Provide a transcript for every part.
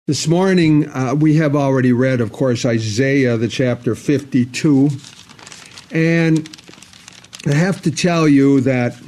This morning, we have already read, of course, Isaiah, the chapter 52. And I have to tell you that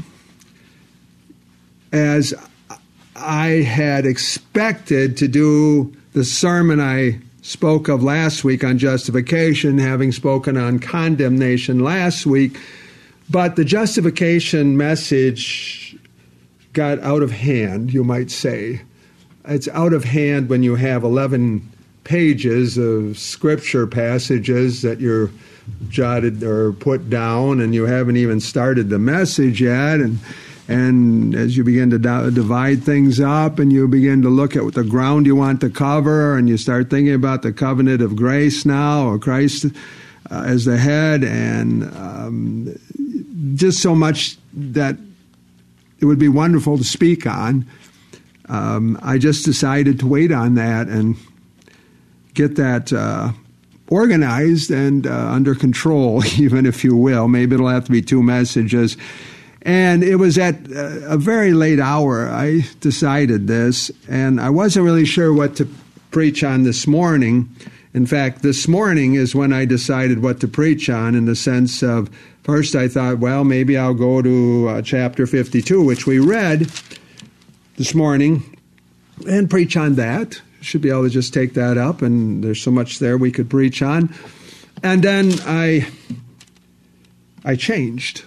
as I had expected to do the sermon I spoke of last week on justification, having spoken on condemnation last week, but the justification message got out of hand, you might say. It's out of hand when you have 11 pages of scripture passages that you're jotted or put down, and you haven't even started the message yet. And as you begin to divide things up, and you begin to look at the ground you want to cover, and you start thinking about the covenant of grace now, or Christ as the head, and just so much that it would be wonderful to speak on. I just decided to wait on that and get that organized and under control, even if you will. Maybe it'll have to be 2 messages. And it was at a very late hour I decided this, and I wasn't really sure what to preach on this morning. In fact, this morning is when I decided what to preach on, in the sense of, first I thought, well, maybe I'll go to chapter 52, which we read this morning, and preach on that. Should be able to just take that up, and there's so much there we could preach on. And then I changed.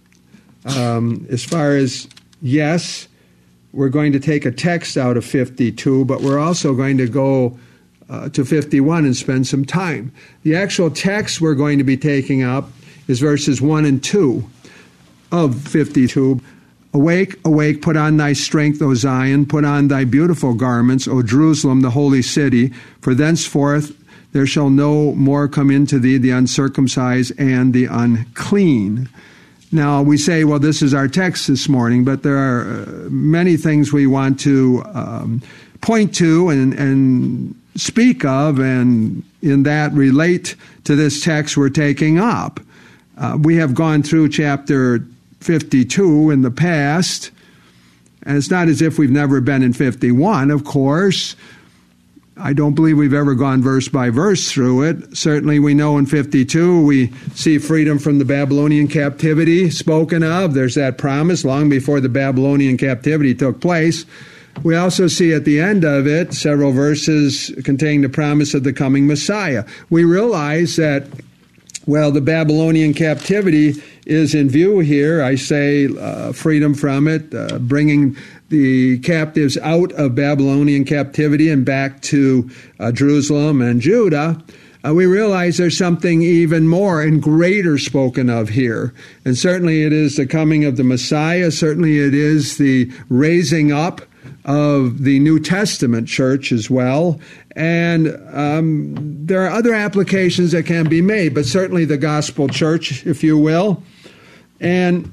As far as, yes, we're going to take a text out of 52, but we're also going to go to 51 and spend some time. The actual text we're going to be taking up is verses 1 and 2 of 52. Awake, awake, put on thy strength, O Zion, put on thy beautiful garments, O Jerusalem, the holy city, for thenceforth there shall no more come into thee the uncircumcised and the unclean. Now, we say, well, this is our text this morning, but there are many things we want to point to and speak of, and in that relate to this text we're taking up. We have gone through chapter 52 in the past, and it's not as if we've never been in 51, of course. I don't believe we've ever gone verse by verse through it. Certainly we know in 52 we see freedom from the Babylonian captivity spoken of. There's that promise long before the Babylonian captivity took place. We also see at the end of it several verses containing the promise of the coming Messiah. We realize that, well, the Babylonian captivity is in view here. I say freedom from it, bringing the captives out of Babylonian captivity and back to Jerusalem and Judah. We realize there's something even more and greater spoken of here. And certainly it is the coming of the Messiah. Certainly it is the raising up of the New Testament church as well. And there are other applications that can be made, but certainly the gospel church, if you will. And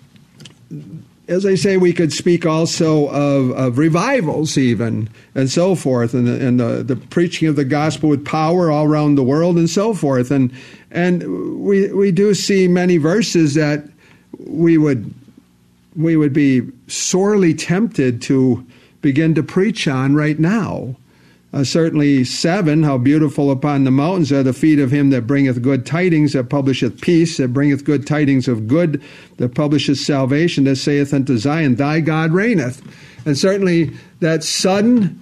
as I say, we could speak also of revivals even, and so forth, and the preaching of the gospel with power all around the world and so forth. And we do see many verses that we would be sorely tempted to begin to preach on right now. Certainly 7, how beautiful upon the mountains are the feet of him that bringeth good tidings, that publisheth peace, that bringeth good tidings of good, that publisheth salvation, that saith unto Zion, thy God reigneth. And certainly that sudden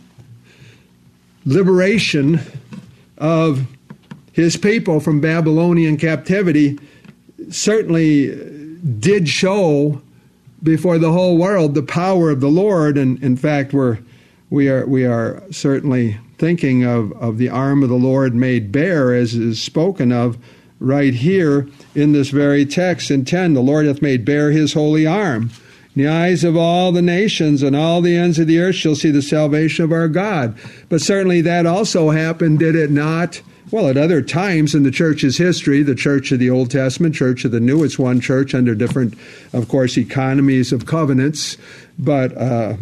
liberation of his people from Babylonian captivity certainly did show before the whole world the power of the Lord. And in fact, we are certainly thinking of the arm of the Lord made bare, as is spoken of right here in this very text in 10. The Lord hath made bare his holy arm. In the eyes of all the nations and all the ends of the earth shall see the salvation of our God. But certainly that also happened, did it not? Well, at other times in the church's history, the church of the Old Testament, church of the New, it's one church under different, of course, economies of covenants. But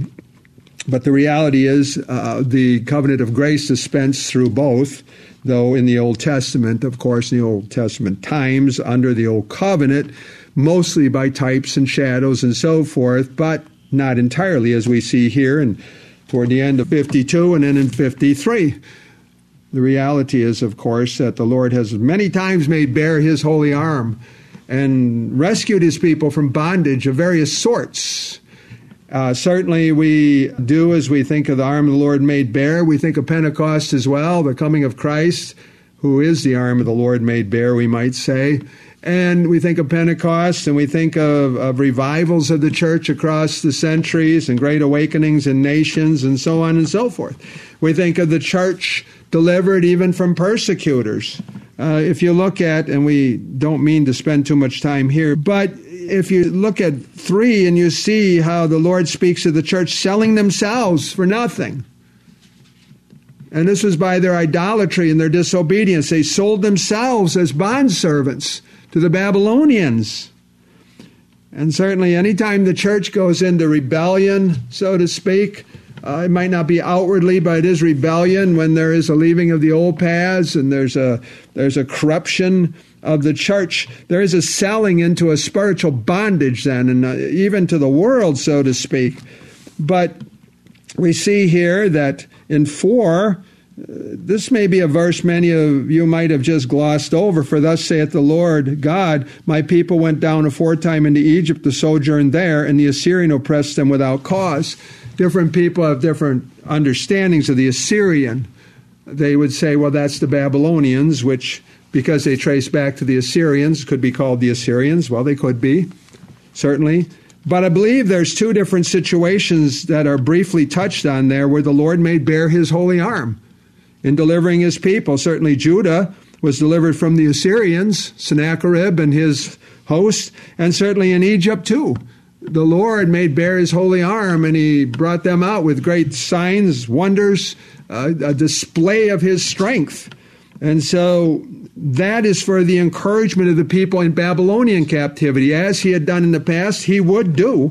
the reality is the covenant of grace dispensed through both, though in the Old Testament, of course, in the Old Testament times, under the Old Covenant, mostly by types and shadows and so forth, but not entirely, as we see here in toward the end of 52 and then in 53. The reality is, of course, that the Lord has many times made bare his holy arm and rescued his people from bondage of various sorts. Certainly we do, as we think of the arm of the Lord made bare, we think of Pentecost as well, the coming of Christ, who is the arm of the Lord made bare, we might say. And we think of Pentecost, and we think of revivals of the church across the centuries and great awakenings in nations and so on and so forth. We think of the church delivered even from persecutors. If you look at, and we don't mean to spend too much time here, but if you look at 3 and you see how the Lord speaks of the church selling themselves for nothing. And this was by their idolatry and their disobedience. They sold themselves as bondservants to the Babylonians. And certainly anytime the church goes into rebellion, so to speak, it might not be outwardly, but it is rebellion when there is a leaving of the old paths and there's a corruption of the church. There is a selling into a spiritual bondage then, and even to the world, so to speak. But we see here that in 4, this may be a verse many of you might have just glossed over. For thus saith the Lord God, my people went down aforetime into Egypt to sojourn there, and the Assyrian oppressed them without cause. Different people have different understandings of the Assyrian. They would say, well, that's the Babylonians, which, because they trace back to the Assyrians, could be called the Assyrians. Well, they could be, certainly. But I believe there's 2 different situations that are briefly touched on there where the Lord made bare his holy arm in delivering his people. Certainly Judah was delivered from the Assyrians, Sennacherib and his host, and certainly in Egypt too. The Lord made bare his holy arm, and he brought them out with great signs, wonders, a display of his strength. And so that is for the encouragement of the people in Babylonian captivity. As he had done in the past, he would do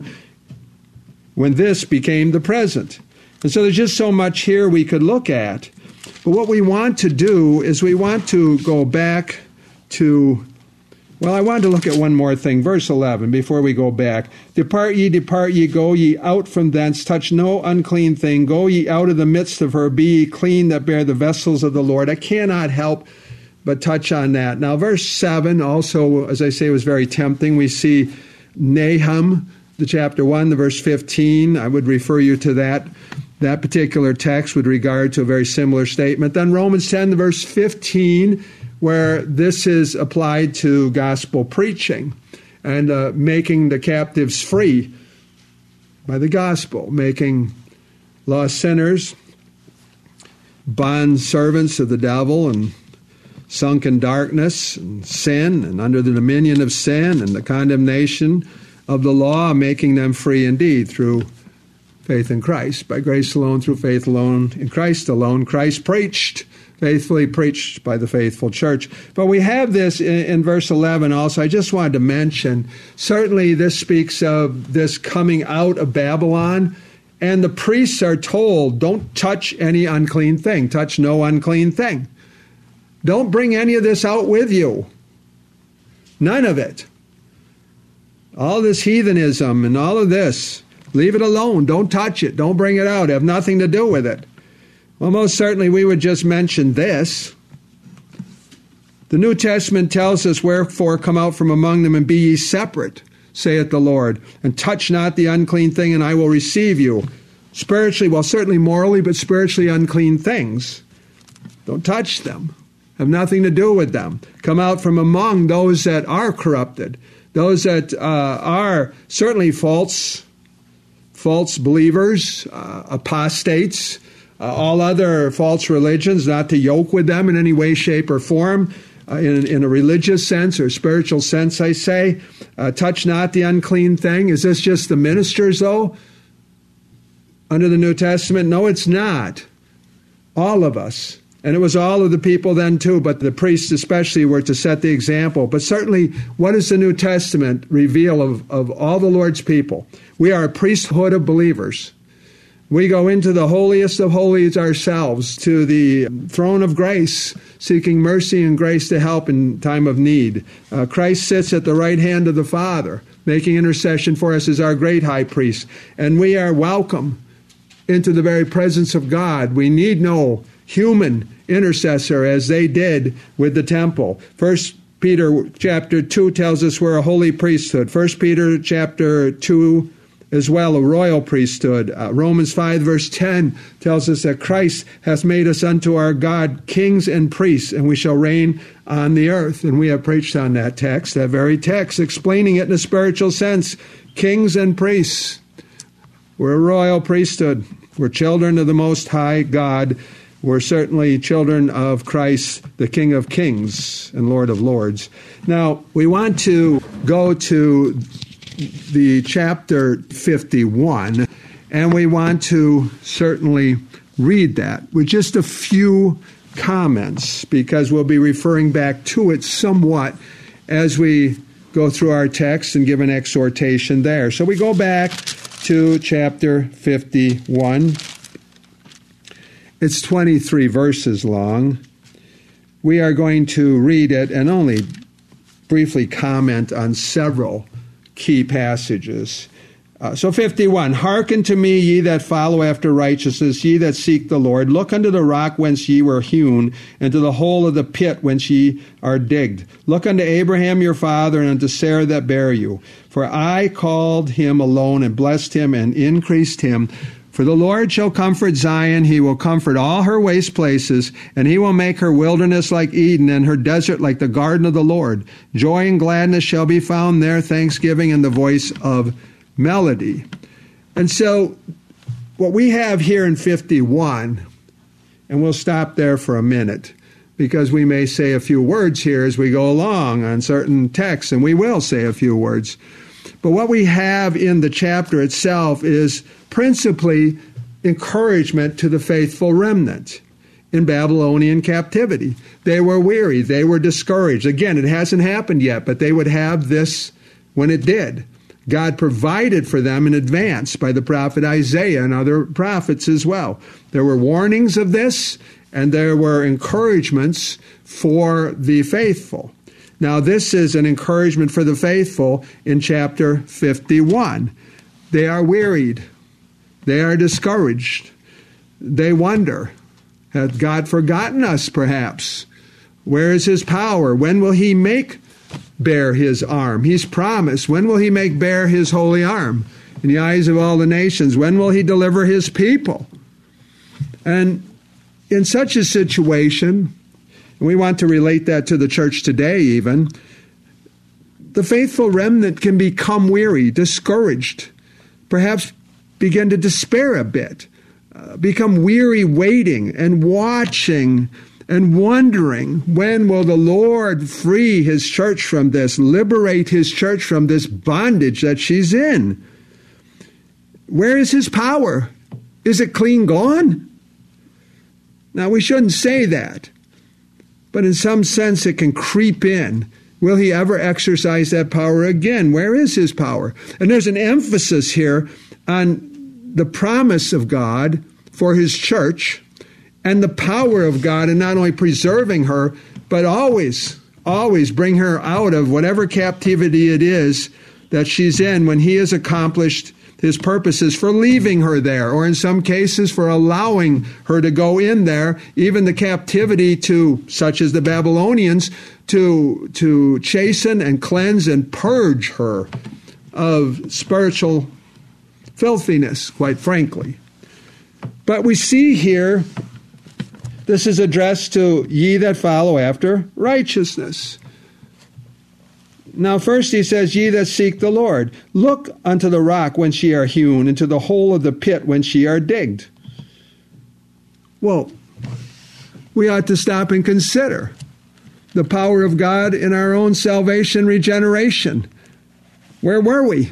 when this became the present. And so there's just so much here we could look at. But what we want to do is we want to go back to, well, I wanted to look at one more thing. Verse 11, before we go back. Depart ye, go ye out from thence, touch no unclean thing. Go ye out of the midst of her, be ye clean that bear the vessels of the Lord. I cannot help but touch on that. Now, verse 7 also, as I say, was very tempting. We see Nahum, the chapter 1, the verse 15. I would refer you to that particular text with regard to a very similar statement. Then Romans 10, the verse 15, where this is applied to gospel preaching and making the captives free by the gospel, making lost sinners bond servants of the devil and sunk in darkness and sin and under the dominion of sin and the condemnation of the law, making them free indeed through faith in Christ. By grace alone, through faith alone, in Christ alone. Christ preached, faithfully preached by the faithful church. But we have this in verse 11 also. I just wanted to mention, certainly this speaks of this coming out of Babylon, and the priests are told, don't touch any unclean thing. Touch no unclean thing. Don't bring any of this out with you. None of it. All this heathenism and all of this, leave it alone. Don't touch it. Don't bring it out. Have nothing to do with it. Well, most certainly we would just mention this. The New Testament tells us, wherefore come out from among them and be ye separate, saith the Lord, and touch not the unclean thing, and I will receive you. Spiritually, well, certainly morally, but spiritually unclean things. Don't touch them. Have nothing to do with them. Come out from among those that are corrupted, those that are certainly false believers, apostates, all other false religions, not to yoke with them in any way, shape, or form, in a religious sense or spiritual sense, I say. Touch not the unclean thing. Is this just the ministers, though, under the New Testament? No, it's not. All of us. And it was all of the people then too, but the priests especially were to set the example. But certainly, what does the New Testament reveal of all the Lord's people? We are a priesthood of believers. We go into the holiest of holies ourselves, to the throne of grace, seeking mercy and grace to help in time of need. Christ sits at the right hand of the Father, making intercession for us as our great high priest. And we are welcome into the very presence of God. We need no human intercessor as they did with the temple. 1 Peter chapter 2 tells us we're a holy priesthood. 1 Peter chapter 2 as well, a royal priesthood. Romans 5 verse 10 tells us that Christ hath made us unto our God kings and priests, and we shall reign on the earth. And we have preached on that text, that very text, explaining it in a spiritual sense. Kings and priests. We're a royal priesthood. We're children of the Most High God. We're certainly children of Christ, the King of Kings and Lord of Lords. Now, we want to go to the chapter 51, and we want to certainly read that with just a few comments, because we'll be referring back to it somewhat as we go through our text and give an exhortation there. So we go back to chapter 51. It's 23 verses long. We are going to read it and only briefly comment on several key passages. So 51, hearken to me, ye that follow after righteousness, ye that seek the Lord. Look unto the rock whence ye were hewn, and to the hole of the pit whence ye are digged. Look unto Abraham your father, and unto Sarah that bare you. For I called him alone, and blessed him, and increased him. For the Lord shall comfort Zion, he will comfort all her waste places, and he will make her wilderness like Eden, and her desert like the garden of the Lord. Joy and gladness shall be found there, thanksgiving and the voice of melody. And so what we have here in 51, and we'll stop there for a minute, because we may say a few words here as we go along on certain texts, and we will say a few words. But what we have in the chapter itself is principally encouragement to the faithful remnant in Babylonian captivity. They were weary. They were discouraged. Again, it hasn't happened yet, but they would have this when it did. God provided for them in advance by the prophet Isaiah and other prophets as well. There were warnings of this, and there were encouragements for the faithful. Now, this is an encouragement for the faithful in chapter 51. They are wearied. They are discouraged. They wonder, hath God forgotten us, perhaps? Where is his power? When will he make bare his arm? He's promised. When will he make bare his holy arm in the eyes of all the nations? When will he deliver his people? And in such a situation, and we want to relate that to the church today even, the faithful remnant can become weary, discouraged, perhaps begin to despair a bit, become weary waiting and watching and wondering, when will the Lord free his church from this, liberate his church from this bondage that she's in? Where is his power? Is it clean gone? Now, we shouldn't say that, but in some sense it can creep in. Will he ever exercise that power again? Where is his power? And there's an emphasis here on the promise of God for his church and the power of God in not only preserving her, but always bring her out of whatever captivity it is that she's in when he has accomplished his purposes for leaving her there, or in some cases for allowing her to go in there, even the captivity to, such as the Babylonians, to chasten and cleanse and purge her of spiritual filthiness, quite frankly. But we see here, this is addressed to ye that follow after righteousness. Now, first he says, ye that seek the Lord, look unto the rock whence ye are hewn, and to the hole of the pit whence ye are digged. Well, we ought to stop and consider the power of God in our own salvation, regeneration. Where were we?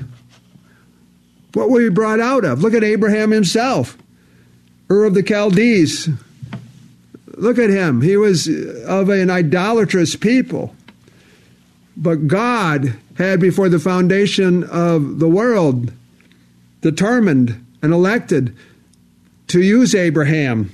What were we brought out of? Look at Abraham himself, Ur of the Chaldees. Look at him. He was of an idolatrous people. But God had, before the foundation of the world, determined and elected to use Abraham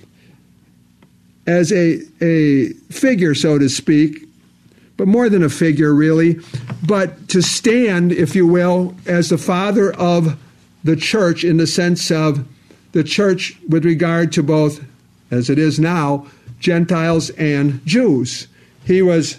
as a figure, so to speak, but more than a figure, really, but to stand, if you will, as the father of the church in the sense of the church with regard to both, as it is now, Gentiles and Jews. He was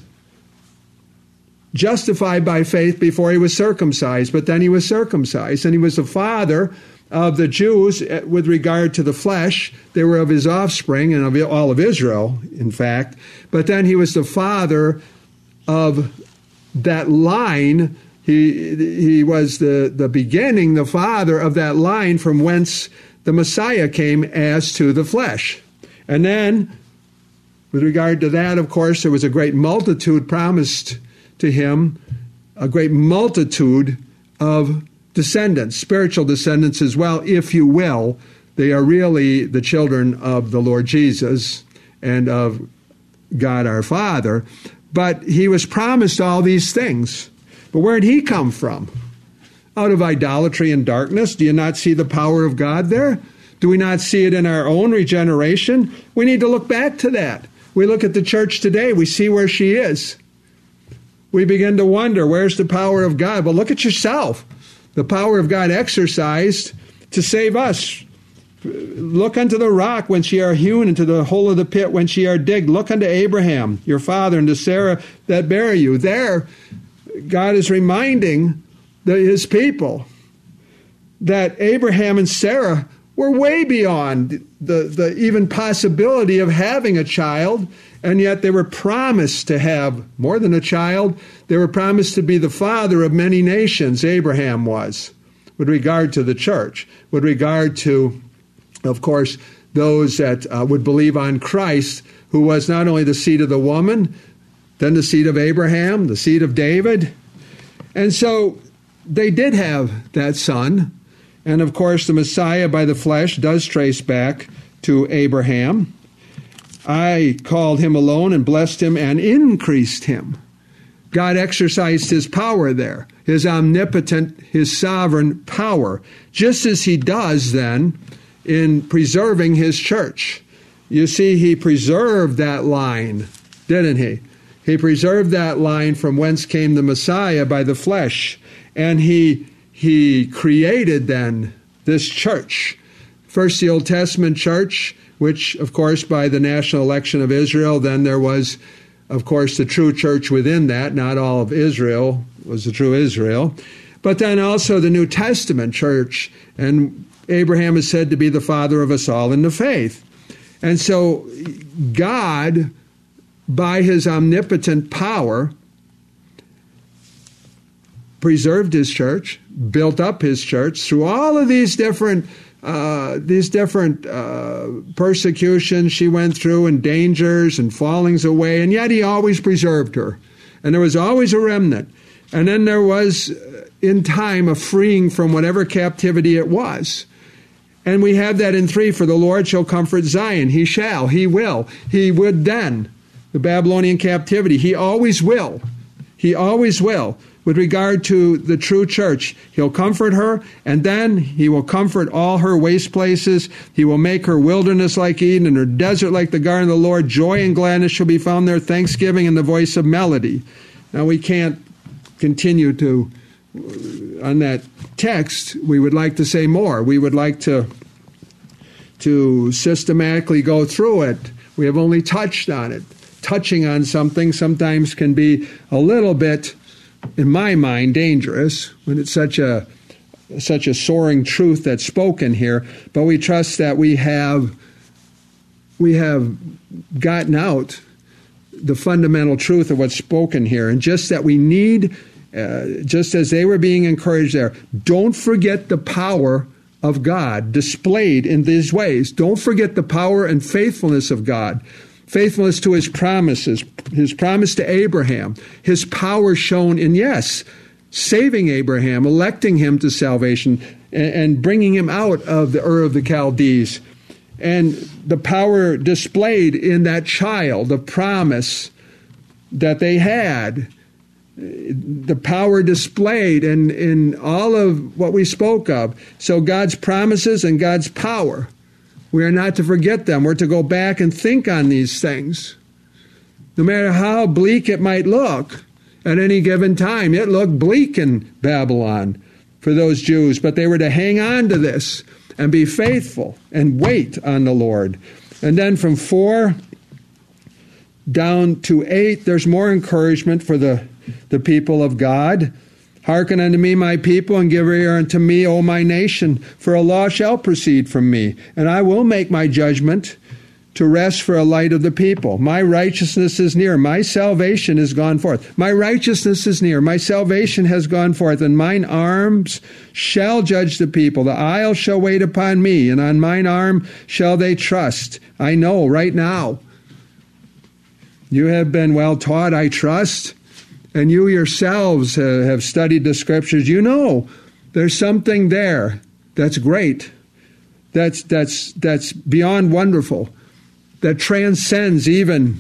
justified by faith before he was circumcised, but then he was circumcised, and he was the father of the Jews with regard to the flesh. They were of his offspring and of all of Israel, in fact. But then he was the father of that line. He was the beginning, the father of that line from whence the Messiah came as to the flesh. And then, with regard to that, of course, there was a great multitude promised to him, a great multitude of descendants, spiritual descendants as well, if you will. They are really the children of the Lord Jesus and of God our Father. But he was promised all these things. But where did he come from? Out of idolatry and darkness. Do you not see the power of God there? Do we not see it in our own regeneration? We need to look back to that. We look at the church today, we see where she is. We begin to wonder, where's the power of God? Well, look at yourself. The power of God exercised to save us. Look unto the rock whence ye are hewn, into the hole of the pit whence ye are digged. Look unto Abraham, your father, and to Sarah that bare you. There, God is reminding his people that Abraham and Sarah were way beyond the even possibility of having a child, and yet they were promised to have more than a child. They were promised to be the father of many nations, Abraham was, with regard to the church, with regard to, of course, those that would believe on Christ, who was not only the seed of the woman, then the seed of Abraham, the seed of David. And so they did have that son. And of course, the Messiah by the flesh does trace back to Abraham. I called him alone and blessed him and increased him. God exercised his power there, his omnipotent, his sovereign power, just as he does then in preserving his church. You see, he preserved that line, didn't he? He preserved that line from whence came the Messiah by the flesh. And he created then this church. First, the Old Testament church, which, of course, by the national election of Israel, then there was, of course, the true church within that. Not all of Israel was the true Israel. But then also the New Testament church. And Abraham is said to be the father of us all in the faith. And so God, by his omnipotent power, preserved his church, built up his church through all of these different persecutions she went through, and dangers and fallings away, and yet he always preserved her. And there was always a remnant. And then there was, in time, a freeing from whatever captivity it was. And we have that in 3, for the Lord shall comfort Zion. He shall, he will. He would then, the Babylonian captivity. He always will. He always will. With regard to the true church, he'll comfort her, and then he will comfort all her waste places. He will make her wilderness like Eden, and her desert like the garden of the Lord. Joy and gladness shall be found there, thanksgiving and the voice of melody. Now, we can't continue to, on that text, we would like to say more. We would like to systematically go through it. We have only touched on it. Touching on something sometimes can be a little bit, in my mind, dangerous when it's such a soaring truth that's spoken here. But we trust that we have gotten out the fundamental truth of what's spoken here, and just that we need, just as they were being encouraged there, don't forget the power of God displayed in these ways. Don't forget the power and faithfulness of God. Faithfulness to his promises, his promise to Abraham, his power shown in, yes, saving Abraham, electing him to salvation, and bringing him out of the Ur of the Chaldees, and the power displayed in that child, the promise that they had, the power displayed in all of what we spoke of. So God's promises and God's power, we are not to forget them. We're to go back and think on these things. No matter how bleak it might look at any given time. It looked bleak in Babylon for those Jews, but they were to hang on to this and be faithful and wait on the Lord. And then from 4 down to 8, there's more encouragement for the people of God. Hearken unto me, my people, and give ear unto me, O my nation, for a law shall proceed from me, and I will make my judgment to rest for a light of the people. My righteousness is near, my salvation is gone forth. My righteousness is near, my salvation has gone forth, and mine arms shall judge the people. The isles shall wait upon me, and on mine arm shall they trust. I know right now. You have been well taught, I trust, and you yourselves have studied the Scriptures. You know there's something there that's great, that's beyond wonderful, that transcends even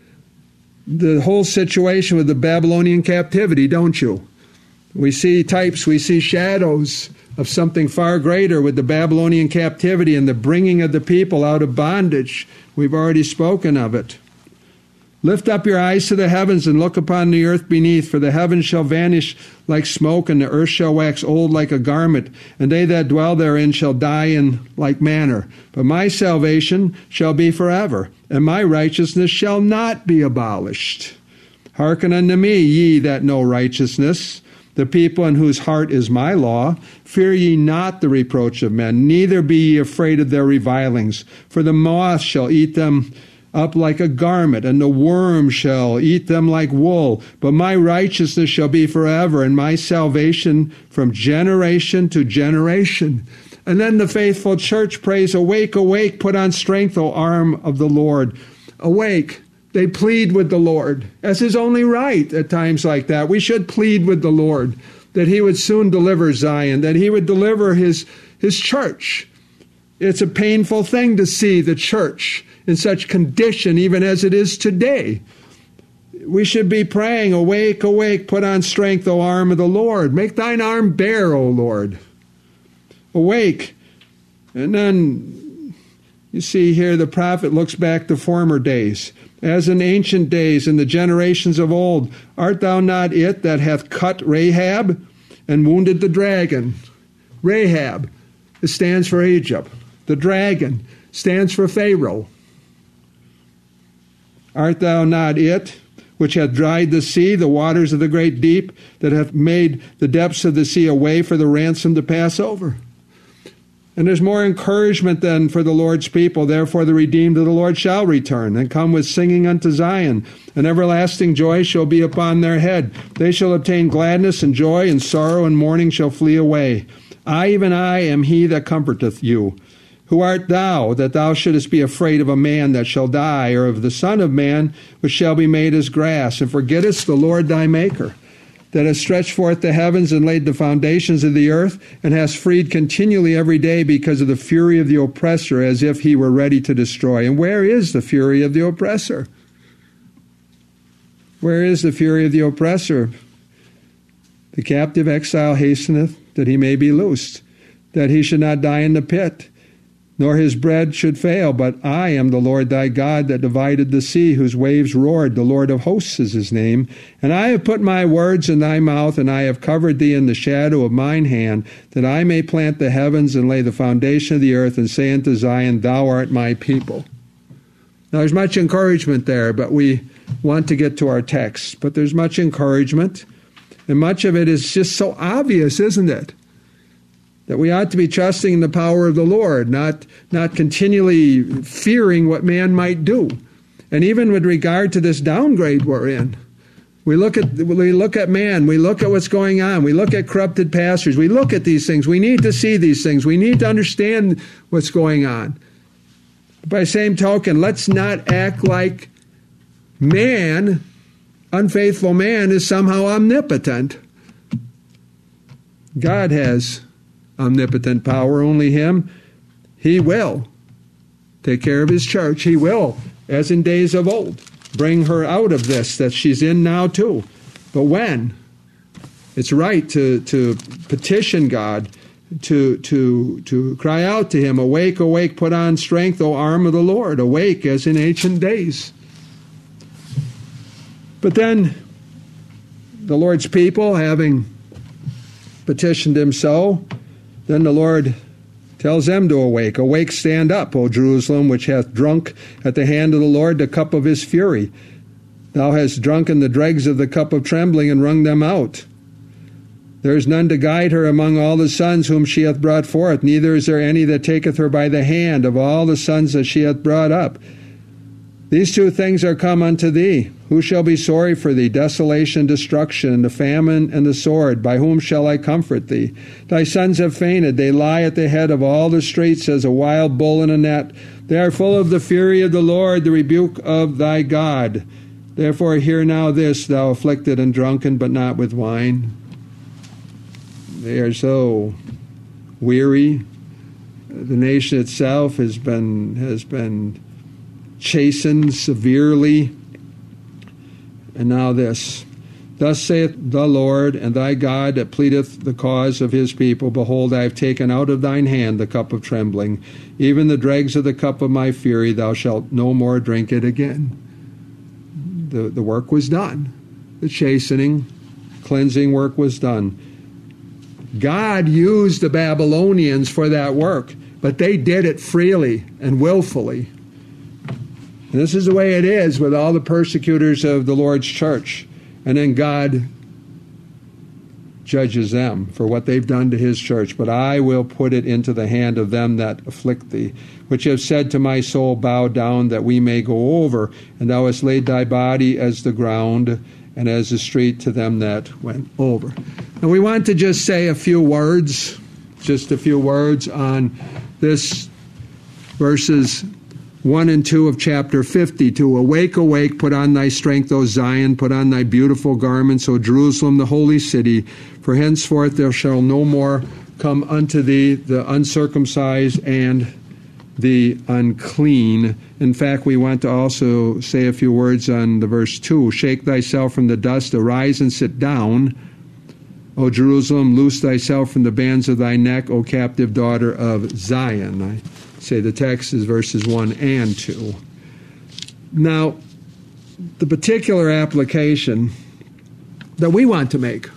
the whole situation with the Babylonian captivity, don't you? We see types, we see shadows of something far greater with the Babylonian captivity and the bringing of the people out of bondage. We've already spoken of it. Lift up your eyes to the heavens and look upon the earth beneath, for the heavens shall vanish like smoke, and the earth shall wax old like a garment, and they that dwell therein shall die in like manner. But my salvation shall be forever, and my righteousness shall not be abolished. Hearken unto me, ye that know righteousness, the people in whose heart is my law. Fear ye not the reproach of men, neither be ye afraid of their revilings, for the moth shall eat them up like a garment, and the worm shall eat them like wool. But my righteousness shall be forever, and my salvation from generation to generation. And then the faithful church prays, awake, awake, put on strength, O arm of the Lord. Awake. They plead with the Lord, as is only right at times like that. We should plead with the Lord that he would soon deliver Zion, that he would deliver his church. It's a painful thing to see the church in such condition, even as it is today. We should be praying, awake, awake, put on strength, O arm of the Lord. Make thine arm bare, O Lord. Awake. And then you see here the prophet looks back to former days. As in ancient days, in the generations of old, art thou not it that hath cut Rahab and wounded the dragon? Rahab, it stands for Egypt. The dragon stands for Pharaoh. Art thou not it which hath dried the sea, the waters of the great deep, that hath made the depths of the sea a way for the ransom to pass over? And there's more encouragement then for the Lord's people. Therefore the redeemed of the Lord shall return, and come with singing unto Zion. And everlasting joy shall be upon their head. They shall obtain gladness and joy, and sorrow and mourning shall flee away. I, even I, am he that comforteth you. Who art thou, that thou shouldest be afraid of a man that shall die, or of the Son of Man, which shall be made as grass, and forgettest the Lord thy Maker, that hast stretched forth the heavens and laid the foundations of the earth, and hast freed continually every day because of the fury of the oppressor, as if he were ready to destroy? And where is the fury of the oppressor? Where is the fury of the oppressor? The captive exile hasteneth that he may be loosed, that he should not die in the pit, nor his bread should fail. But I am the Lord thy God, that divided the sea, whose waves roared. The Lord of hosts is his name. And I have put my words in thy mouth, and I have covered thee in the shadow of mine hand, that I may plant the heavens and lay the foundation of the earth, and say unto Zion, thou art my people. Now there's much encouragement there, but we want to get to our text. But there's much encouragement, and much of it is just so obvious, isn't it? That we ought to be trusting in the power of the Lord, not continually fearing what man might do. And even with regard to this downgrade we're in, we look at man, we look at what's going on, we look at corrupted pastors, we look at these things, we need to see these things, we need to understand what's going on. By the same token, let's not act like man, unfaithful man, is somehow omnipotent. God has omnipotent power, only him. He will take care of his church. He will, as in days of old, bring her out of this that she's in now too. But when? It's right to petition God, to cry out to him, awake, awake, put on strength, O arm of the Lord. Awake, as in ancient days. But then the Lord's people, having petitioned him so, then the Lord tells them to awake. Awake, stand up, O Jerusalem, which hath drunk at the hand of the Lord the cup of his fury. Thou hast drunken the dregs of the cup of trembling, and wrung them out. There is none to guide her among all the sons whom she hath brought forth, neither is there any that taketh her by the hand of all the sons that she hath brought up. These two things are come unto thee. Who shall be sorry for thee? Desolation, destruction, the famine, and the sword. By whom shall I comfort thee? Thy sons have fainted. They lie at the head of all the streets as a wild bull in a net. They are full of the fury of the Lord, the rebuke of thy God. Therefore hear now this, thou afflicted and drunken, but not with wine. They are so weary. The nation itself has been chastened severely. And now this, thus saith the Lord and thy God that pleadeth the cause of his people, behold, I have taken out of thine hand the cup of trembling, even the dregs of the cup of my fury, thou shalt no more drink it again. The work was done. The chastening, cleansing work was done. God used the Babylonians for that work, but they did it freely and willfully. And this is the way it is with all the persecutors of the Lord's church. And then God judges them for what they've done to his church. But I will put it into the hand of them that afflict thee, which have said to my soul, bow down that we may go over. And thou hast laid thy body as the ground, and as the street to them that went over. And we want to just say a few words on this verses 1 and 2 of chapter 52. Awake, awake, put on thy strength, O Zion, put on thy beautiful garments, O Jerusalem, the holy city. For henceforth there shall no more come unto thee the uncircumcised and the unclean. In fact, we want to also say a few words on the verse 2. Shake thyself from the dust, arise and sit down. O Jerusalem, loose thyself from the bands of thy neck, O captive daughter of Zion. I say the text is verses 1 and 2. Now, the particular application that we want to make,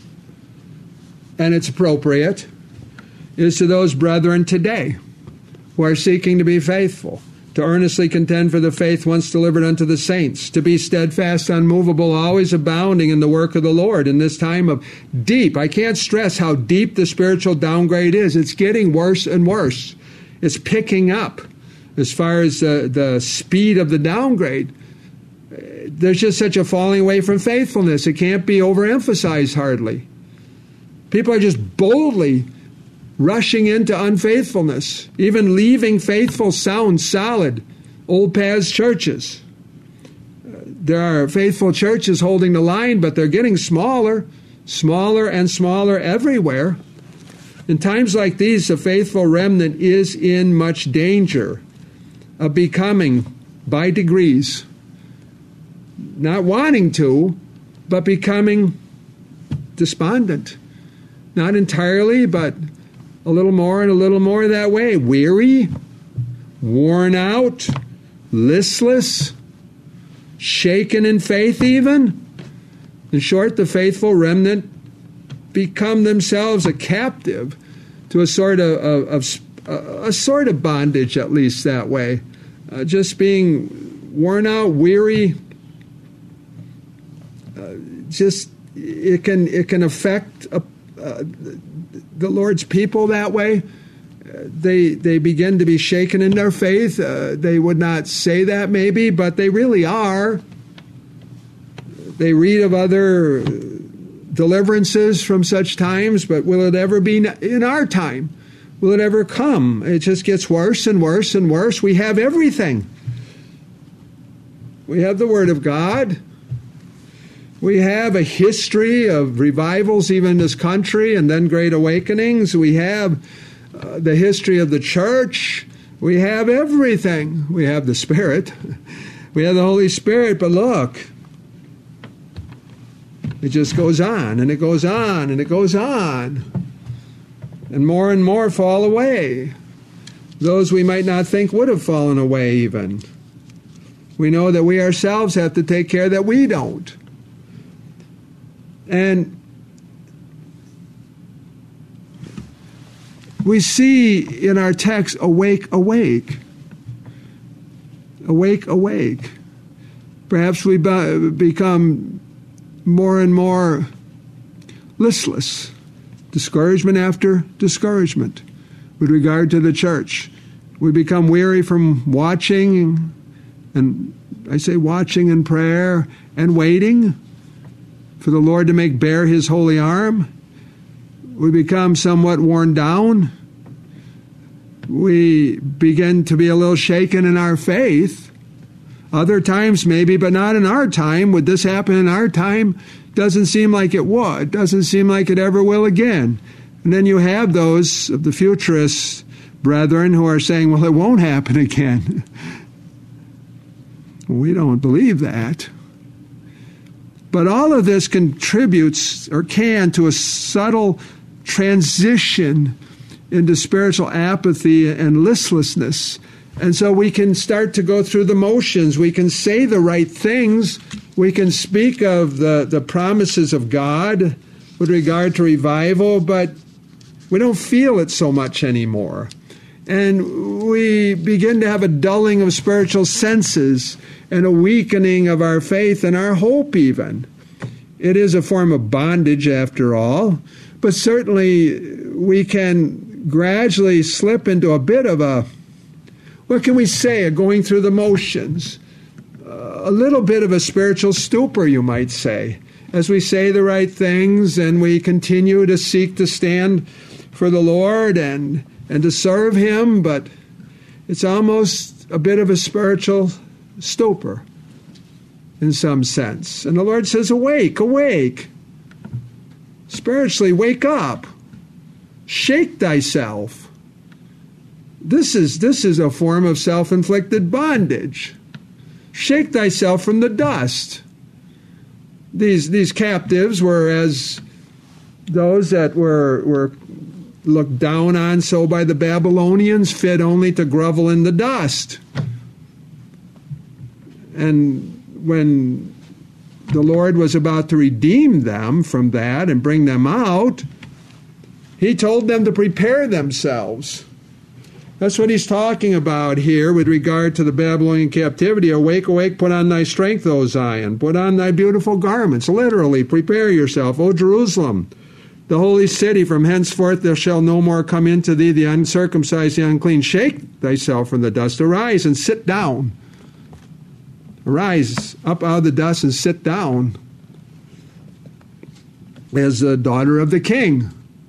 and it's appropriate, is to those brethren today who are seeking to be faithful, to earnestly contend for the faith once delivered unto the saints, to be steadfast, unmovable, always abounding in the work of the Lord in this time of deep, I can't stress how deep the spiritual downgrade is. It's getting worse and worse. It's picking up as far as the speed of the downgrade. There's just such a falling away from faithfulness. It can't be overemphasized hardly. People are just boldly rushing into unfaithfulness, even leaving faithful, sound, solid, old paths churches. There are faithful churches holding the line, but they're getting smaller and smaller everywhere. In times like these, the faithful remnant is in much danger of becoming, by degrees, not wanting to, but becoming despondent. Not entirely, but a little more and a little more that way. Weary, worn out, listless, shaken in faith even. In short, the faithful remnant become themselves a captive to a sort of bondage, at least that way. Just being worn out, weary. It can affect the Lord's people that way. They begin to be shaken in their faith. They would not say that maybe, but they really are. They read of other deliverances from such times, but will it ever be in our time? Will it ever come? It just gets worse and worse and worse. We have everything. We have the Word of God. We have a history of revivals even in this country and then great awakenings. We have the history of the church. We have everything. We have the Spirit. We have the Holy Spirit. But look, it just goes on and it goes on and it goes on. And more fall away. Those we might not think would have fallen away even. We know that we ourselves have to take care that we don't. And we see in our text, awake, awake. Awake, awake. Perhaps we become more and more listless. Discouragement after discouragement with regard to the church. We become weary from watching, and I say watching in prayer and waiting for the Lord to make bare His holy arm. We become somewhat worn down. We begin to be a little shaken in our faith. Other times maybe, but not in our time. Would this happen in our time? Doesn't seem like it would. Doesn't seem like it ever will again. And then you have those of the futurist brethren who are saying, well, it won't happen again. We don't believe that. But all of this contributes, or can, to a subtle transition into spiritual apathy and listlessness. And so we can start to go through the motions. We can say the right things. We can speak of the promises of God with regard to revival, but we don't feel it so much anymore. And we begin to have a dulling of spiritual senses and a weakening of our faith and our hope even. It is a form of bondage after all, but certainly we can gradually slip into a bit of a, what can we say, a going through the motions, a little bit of a spiritual stupor, you might say, as we say the right things and we continue to seek to stand for the Lord and to serve Him, but it's almost a bit of a spiritual stupor in some sense. And the Lord says, awake, awake. Spiritually, wake up. Shake thyself. This is a form of self-inflicted bondage. Shake thyself from the dust. These captives were as those that were looked down on so by the Babylonians, fit only to grovel in the dust. And when the Lord was about to redeem them from that and bring them out, He told them to prepare themselves. That's what He's talking about here with regard to the Babylonian captivity. Awake, awake, put on thy strength, O Zion. Put on thy beautiful garments. Literally, prepare yourself, O Jerusalem, the holy city. From henceforth there shall no more come into thee the uncircumcised, the unclean. Shake thyself from the dust. Arise and sit down. Arise up out of the dust and sit down as the daughter of the king.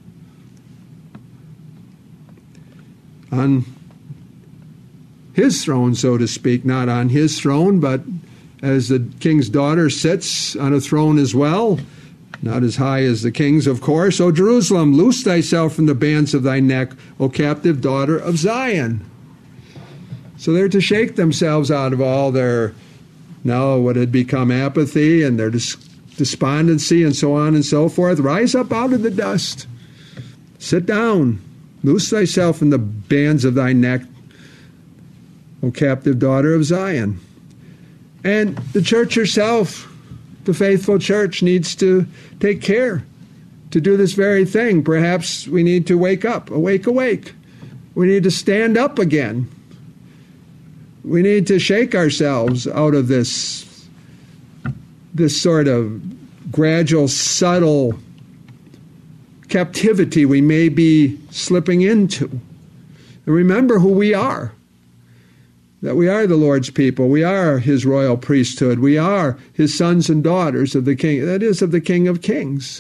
On his throne, so to speak, not on his throne, but as the king's daughter sits on a throne as well, not as high as the king's, of course. O Jerusalem, loose thyself from the bands of thy neck, O captive daughter of Zion. So they're to shake themselves out of all their, now what had become apathy and their despondency and so on and so forth. Rise up out of the dust. Sit down. Loose thyself from the bands of thy neck, O captive daughter of Zion. And the church herself, the faithful church, needs to take care to do this very thing. Perhaps we need to wake up. Awake, awake. We need to stand up again. We need to shake ourselves out of this sort of gradual, subtle captivity we may be slipping into. And remember who we are. That we are the Lord's people. We are His royal priesthood. We are His sons and daughters of the King. That is, of the King of Kings.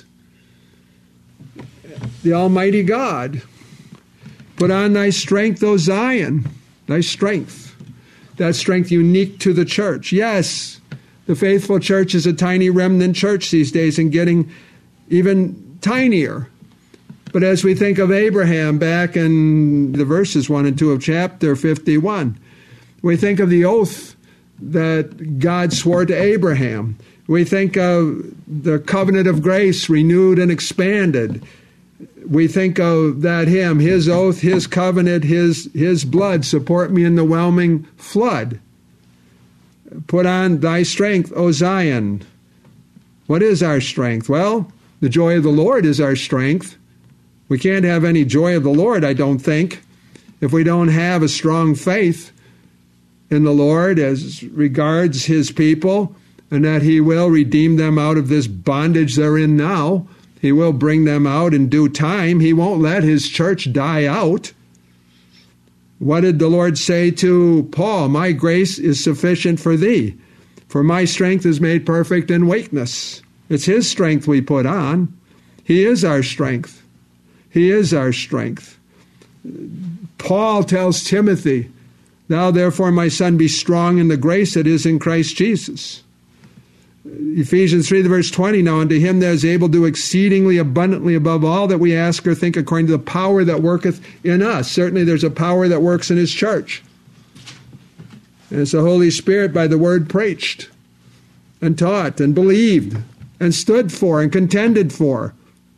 The Almighty God. Put on thy strength, O Zion. Thy strength. That strength unique to the church. Yes, the faithful church is a tiny remnant church these days and getting even tinier. But as we think of Abraham back in the verses 1 and 2 of chapter 51, we think of the oath that God swore to Abraham. We think of the covenant of grace renewed and expanded. We think of that hymn, His oath, His covenant, His blood, support me in the whelming flood. Put on thy strength, O Zion. What is our strength? Well, the joy of the Lord is our strength. We can't have any joy of the Lord, I don't think, if we don't have a strong faith in the Lord as regards his people, and that he will redeem them out of this bondage they're in now. He will bring them out in due time. He won't let his church die out. What did the Lord say to Paul? My grace is sufficient for thee, for my strength is made perfect in weakness. It's his strength we put on. He is our strength. He is our strength. Paul tells Timothy, thou therefore, my son, be strong in the grace that is in Christ Jesus. Ephesians 3, verse 20, now unto him that is able to do exceedingly abundantly above all that we ask or think, according to the power that worketh in us. Certainly there's a power that works in his church. And it's the Holy Spirit by the word preached and taught and believed and stood for and contended for.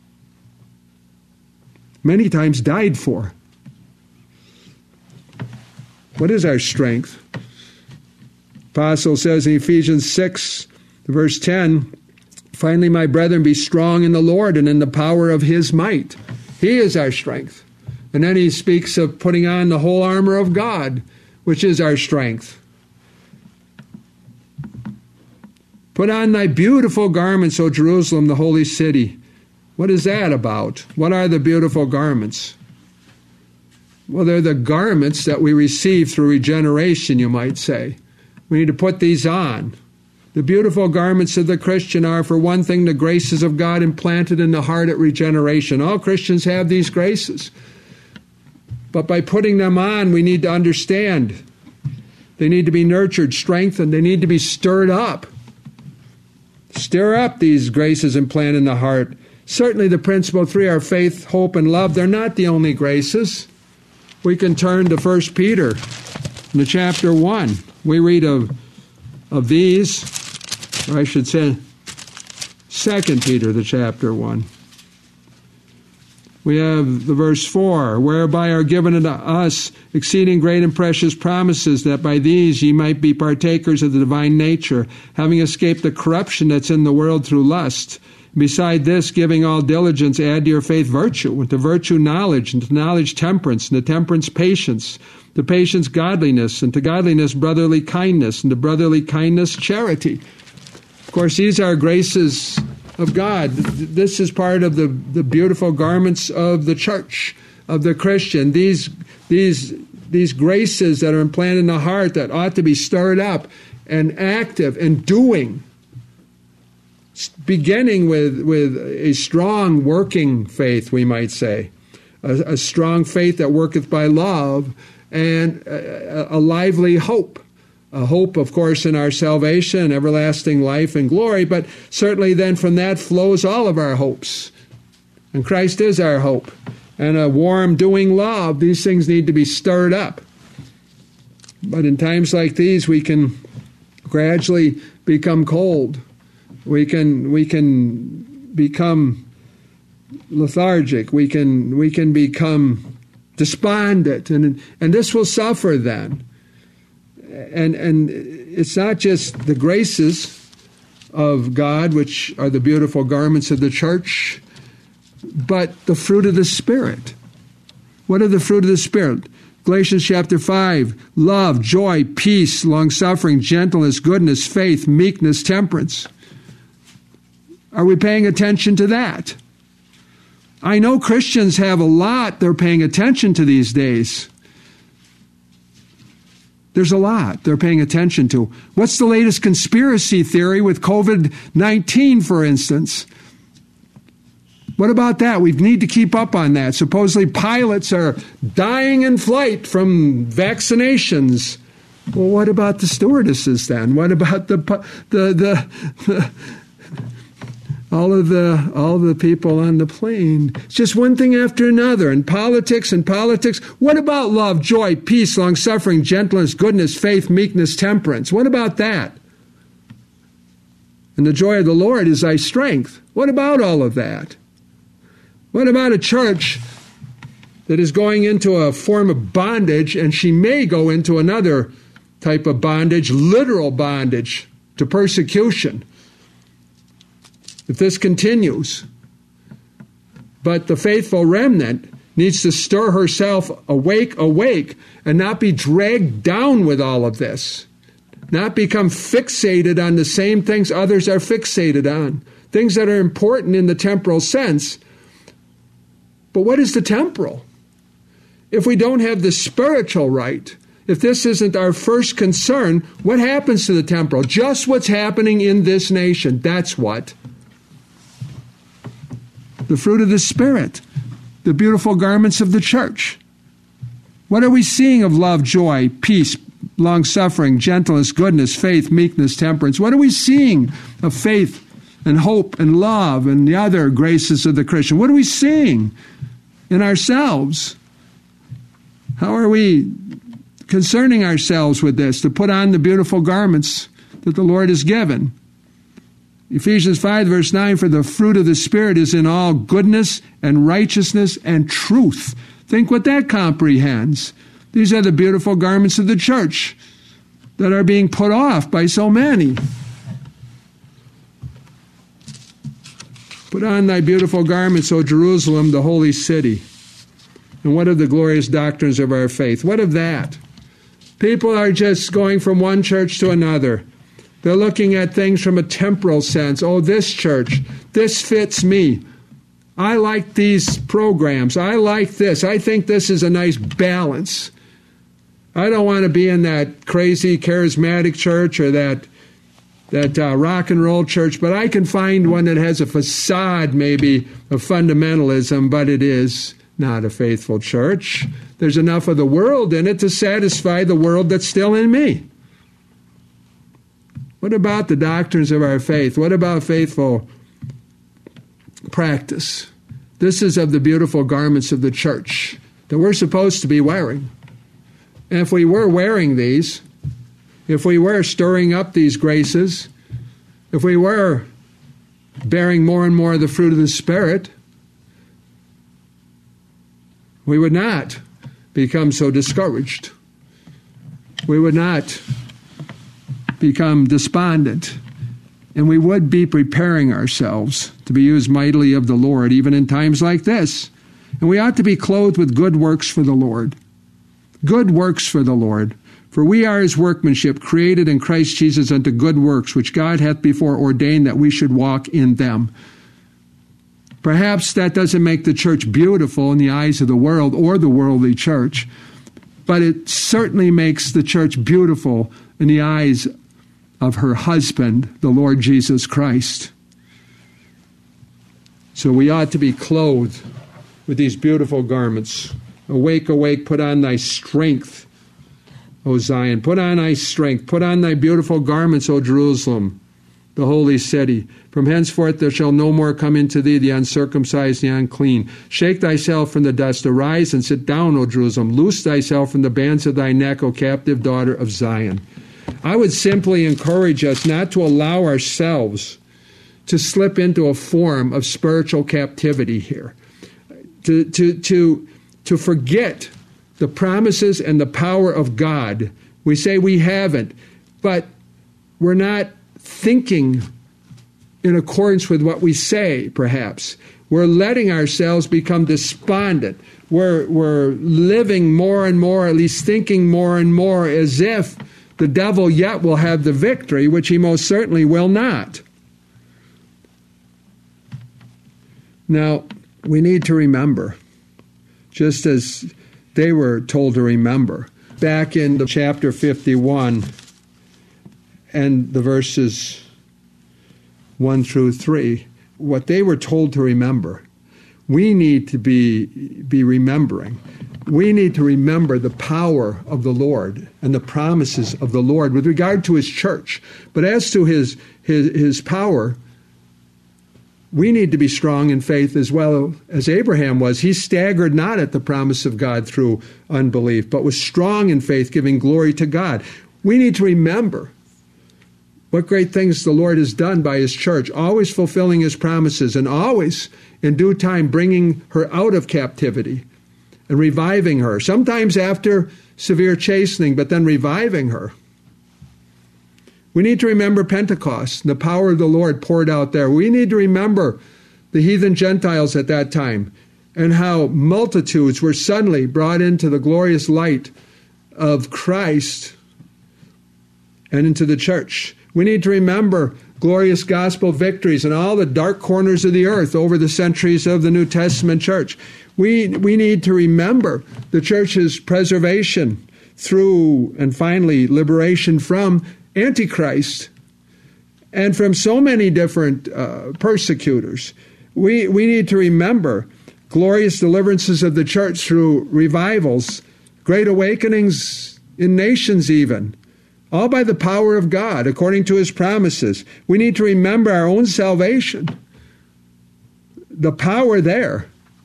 Many times died for. What is our strength? Apostle says in Ephesians 6, verse 10, finally, my brethren, be strong in the Lord and in the power of his might. He is our strength. And then he speaks of putting on the whole armor of God, which is our strength. Put on thy beautiful garments, O Jerusalem, the holy city. What is that about? What are the beautiful garments? Well, they're the garments that we receive through regeneration, you might say. We need to put these on. The beautiful garments of the Christian are, for one thing, the graces of God implanted in the heart at regeneration. All Christians have these graces. But by putting them on, we need to understand. They need to be nurtured, strengthened. They need to be stirred up. Stir up these graces implanted in the heart. Certainly the principal three are faith, hope, and love. They're not the only graces. We can turn to 1 Peter in the chapter 1. We read of these, or I should say 2 Peter, the chapter 1. We have the verse 4, whereby are given unto us exceeding great and precious promises, that by these ye might be partakers of the divine nature, having escaped the corruption that's in the world through lust. Beside this, giving all diligence, add to your faith virtue, and to virtue knowledge, and to knowledge temperance, and to temperance patience, to patience godliness, and to godliness brotherly kindness, and to brotherly kindness charity. Of course, these are graces of God. This is part of the beautiful garments of the church, of the Christian. These graces that are implanted in the heart that ought to be stirred up and active and doing, beginning with a strong working faith, we might say, a strong faith that worketh by love, and a lively hope. A hope, of course, in our salvation, everlasting life and glory, but certainly then from that flows all of our hopes. And Christ is our hope. And a warm, doing love, these things need to be stirred up. But in times like these, we can gradually become cold. We can become lethargic. We can become despondent, and this will suffer then. And it's not just the graces of God, which are the beautiful garments of the church, but the fruit of the Spirit. What are the fruit of the Spirit? Galatians chapter 5, love, joy, peace, long-suffering, gentleness, goodness, faith, meekness, temperance. Are we paying attention to that? I know Christians have a lot they're paying attention to these days. There's a lot they're paying attention to. What's the latest conspiracy theory with COVID-19, for instance? What about that? We need to keep up on that. Supposedly pilots are dying in flight from vaccinations. Well, what about the stewardesses then? What about all the people on the plane? It's just one thing after another. And politics. What about love, joy, peace, long-suffering, gentleness, goodness, faith, meekness, temperance? What about that? And the joy of the Lord is thy strength. What about all of that? What about a church that is going into a form of bondage, and she may go into another type of bondage, literal bondage to persecution, if this continues? But the faithful remnant needs to stir herself awake, and not be dragged down with all of this. Not become fixated on the same things others are fixated on. Things that are important in the temporal sense. But what is the temporal? If we don't have the spiritual right, if this isn't our first concern, what happens to the temporal? Just what's happening in this nation. That's what. The fruit of the Spirit. The beautiful garments of the church. What are we seeing of love, joy, peace, long-suffering, gentleness, goodness, faith, meekness, temperance? What are we seeing of faith and hope and love and the other graces of the Christian? What are we seeing in ourselves? How are we concerning ourselves with this, to put on the beautiful garments that the Lord has given? Ephesians 5, verse 9, for the fruit of the Spirit is in all goodness and righteousness and truth. Think what that comprehends. These are the beautiful garments of the church that are being put off by so many. Put on thy beautiful garments, O Jerusalem, the holy city. And what of the glorious doctrines of our faith? What of that? People are just going from one church to another. They're looking at things from a temporal sense. Oh, this church, this fits me. I like these programs. I like this. I think this is a nice balance. I don't want to be in that crazy charismatic church or that rock and roll church, but I can find one that has a facade maybe of fundamentalism, but it is not a faithful church. There's enough of the world in it to satisfy the world that's still in me. What about the doctrines of our faith? What about faithful practice? This is of the beautiful garments of the church that we're supposed to be wearing. And if we were wearing these, if we were stirring up these graces, if we were bearing more and more of the fruit of the Spirit, we would not become so discouraged. We would not become despondent. And we would be preparing ourselves to be used mightily of the Lord, even in times like this. And we ought to be clothed with good works for the Lord. Good works for the Lord. For we are his workmanship, created in Christ Jesus unto good works, which God hath before ordained that we should walk in them. Perhaps that doesn't make the church beautiful in the eyes of the world or the worldly church, but it certainly makes the church beautiful in the eyes of her husband, the Lord Jesus Christ. So we ought to be clothed with these beautiful garments. Awake, awake, put on thy strength, O Zion. Put on thy strength. Put on thy beautiful garments, O Jerusalem, the holy city. From henceforth there shall no more come into thee the uncircumcised, the unclean. Shake thyself from the dust. Arise and sit down, O Jerusalem. Loose thyself from the bands of thy neck, O captive daughter of Zion. I would simply encourage us not to allow ourselves to slip into a form of spiritual captivity here. To forget the promises and the power of God. We say we haven't, but we're not thinking in accordance with what we say, perhaps. We're letting ourselves become despondent. We're living more and more, at least thinking more and more, as if the devil yet will have the victory, which he most certainly will not. Now, we need to remember, just as they were told to remember, back in the chapter 51 and the verses 1 through 3, what they were told to remember, we need to be remembering. We need to remember the power of the Lord and the promises of the Lord with regard to his church. But as to his power, we need to be strong in faith as well as Abraham was. He staggered not at the promise of God through unbelief, but was strong in faith, giving glory to God. We need to remember what great things the Lord has done by his church, always fulfilling his promises and always in due time bringing her out of captivity and reviving her, sometimes after severe chastening, but then reviving her. We need to remember Pentecost, the power of the Lord poured out there. We need to remember the heathen Gentiles at that time, and how multitudes were suddenly brought into the glorious light of Christ and into the church. We need to remember glorious gospel victories in all the dark corners of the earth over the centuries of the New Testament church. We need to remember the church's preservation through, and finally, liberation from Antichrist and from so many different persecutors. We need to remember glorious deliverances of the church through revivals, great awakenings in nations even, all by the power of God, according to his promises. We need to remember our own salvation, the power there.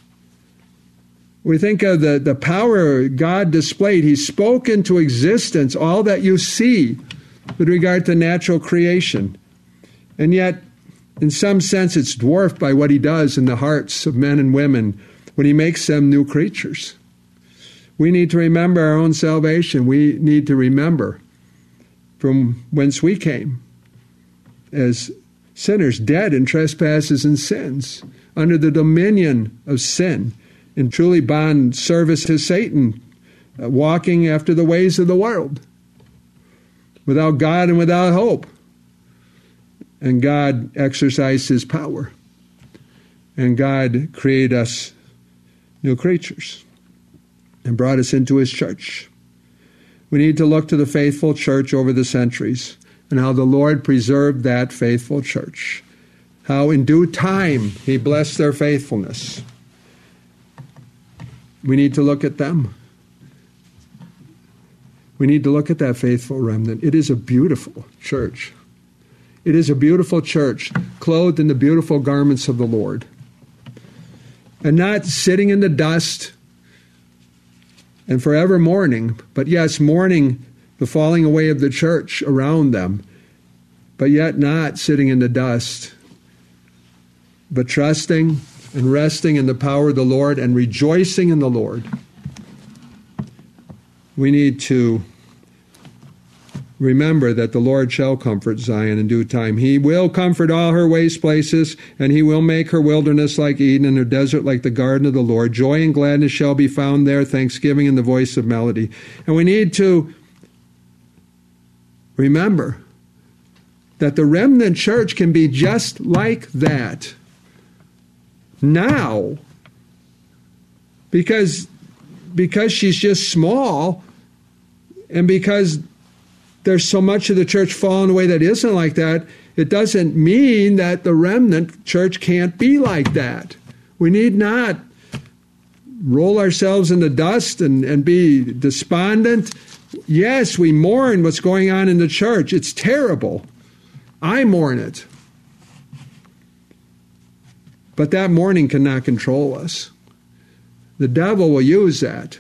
We think of the power God displayed. He spoke into existence all that you see with regard to natural creation. And yet, in some sense, it's dwarfed by what he does in the hearts of men and women when he makes them new creatures. We need to remember our own salvation. We need to remember from whence we came as sinners, dead in trespasses and sins, under the dominion of sin, in truly bond service to Satan, walking after the ways of the world, without God and without hope. And God exercised his power. And God created us new creatures and brought us into his church. We need to look to the faithful church over the centuries and how the Lord preserved that faithful church. How in due time he blessed their faithfulness. We need to look at them. We need to look at that faithful remnant. It is a beautiful church. It is a beautiful church, clothed in the beautiful garments of the Lord. And not sitting in the dust and forever mourning, but yes, mourning the falling away of the church around them, but yet not sitting in the dust, but trusting and resting in the power of the Lord and rejoicing in the Lord. We need to remember that the Lord shall comfort Zion in due time. He will comfort all her waste places, and he will make her wilderness like Eden and her desert like the garden of the Lord. Joy and gladness shall be found there, thanksgiving and the voice of melody. And we need to remember that the remnant church can be just like that now, because she's just small, and because there's so much of the church fallen away that isn't like that, it doesn't mean that the remnant church can't be like that. We need not roll ourselves in the dust and be despondent. Yes, we mourn what's going on in the church. It's terrible. I mourn it. But that mourning cannot control us. The devil will use that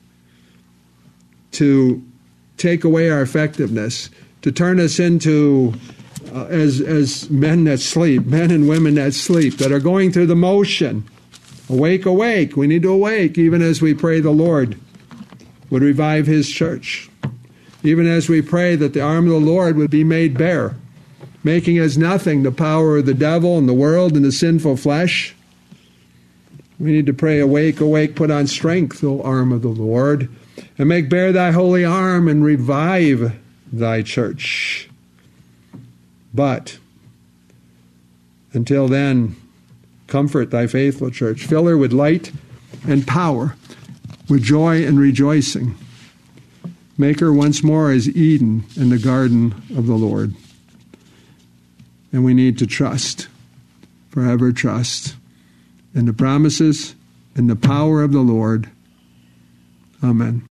to take away our effectiveness, to turn us into as men that sleep, men and women that sleep, that are going through the motion. Awake, awake. We need to awake, even as we pray the Lord would revive his church. Even as we pray that the arm of the Lord would be made bare, making as nothing the power of the devil and the world and the sinful flesh. We need to pray, awake, awake, put on strength, O arm of the Lord, and make bare thy holy arm and revive thy church. But until then, comfort thy faithful church. Fill her with light and power, with joy and rejoicing. Make her once more as Eden in the garden of the Lord. And we need to trust, forever trust, in the promises and the power of the Lord. Amen.